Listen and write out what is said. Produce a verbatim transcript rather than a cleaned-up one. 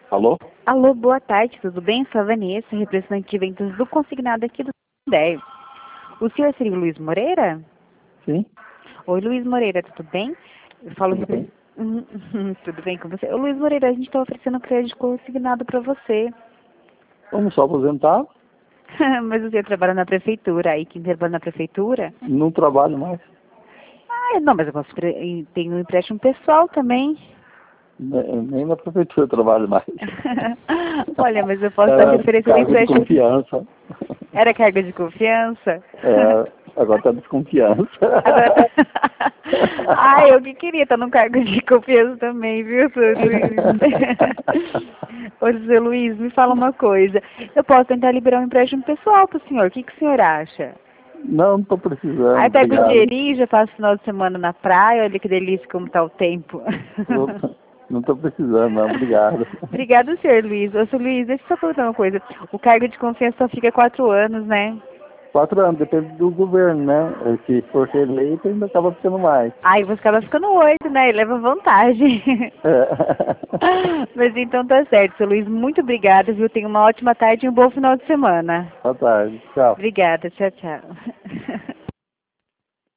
Alô? Alô, boa tarde, tudo bem? Sou a Vanessa, representante de vendas do consignado aqui do dez. O senhor seria o Luiz Moreira? Sim, Oi, Luiz Moreira, tudo bem? Eu falo tudo repre- bem? Uhum, uhum, tudo bem com você? Ô, Luiz Moreira, a gente está oferecendo crédito consignado para você. Vamos só aposentar? Mas o senhor trabalha na prefeitura, aí quem trabalha na prefeitura? Não trabalho mais. Ah, não, mas eu posso pre... tem um empréstimo pessoal também. Ne- Nem na prefeitura eu trabalho mais. Olha, mas eu posso estar te Era oferecendo um cargo de empréstimo. confiança. Era carga de confiança? É, agora tá desconfiança. Agora tá... Ah, eu que queria estar num cargo de confiança também, viu, seu Luiz? Ô, seu Luiz, me fala uma coisa. Eu posso tentar liberar um empréstimo pessoal para o senhor. O que, que o senhor acha? Não, não tô precisando, Aí pego o obrigado. dinheirinho, já faço final de semana na praia. Olha que delícia como tá o tempo. Eu Não tô precisando, não, obrigado. Obrigada, senhor Luiz. Ô, seu Luiz, deixa eu só perguntar uma coisa. O cargo de confiança só fica quatro anos, né? Quatro anos, depende do governo, né? Se for eleito, ainda acaba ficando mais. Aí você acaba ficando oito, né? E leva vantagem. É. Mas então tá certo, seu Luiz. Muito obrigada, viu? Tenha uma ótima tarde e um bom final de semana. Boa tarde, tchau. Obrigada. Tchau, tchau.